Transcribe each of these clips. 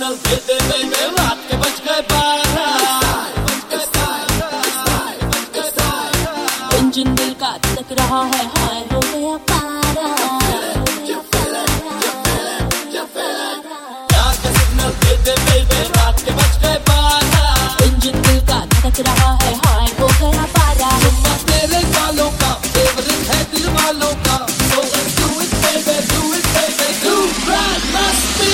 Signal देते देते रात के बज गए 12। इंजन दिल का धड़क रहा है, हाय हो गया पारा। प्यार के सिग्नल देते देते रात के बज गए 12। इंजन दिल का धड़क रहा है, हाय हो गया पारा। चुम्मा तेरे गालों का फेवरेट है दिल वालों का, so let's do it baby, do it baby, do grand masti।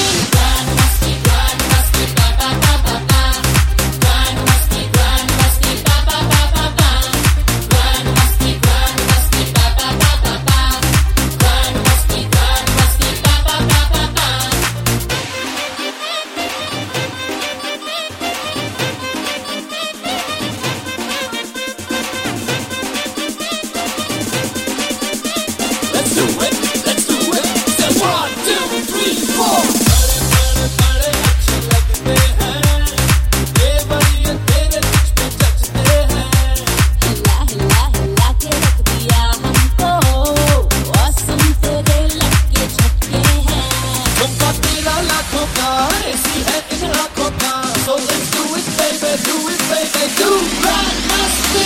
Let's do it, let's do it, say 1, 2, 3, 4। बड़े अच्छे लगते हैं, ये बढ़िया तेरे तुझ पे जचते हैं। हिला हिला हिला के रख दिया हमको, औसम तेरे लगे झटके हैं। झुमका तेरा लाखों का, ऐसी है इन आँखों का, so let's do it baby, do it baby, do grand masti।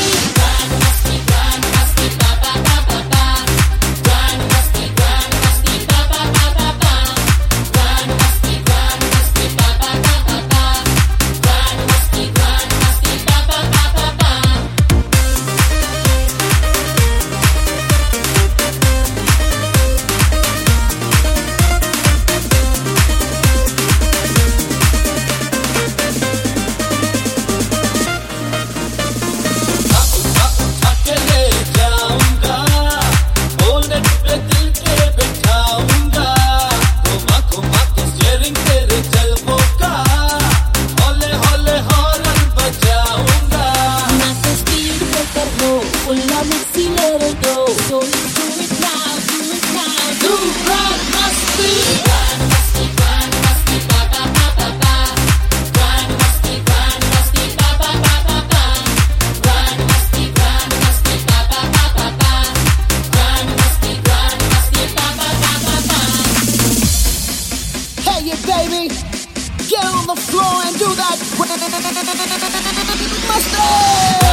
Baby, get on the floor and do that. Mustard!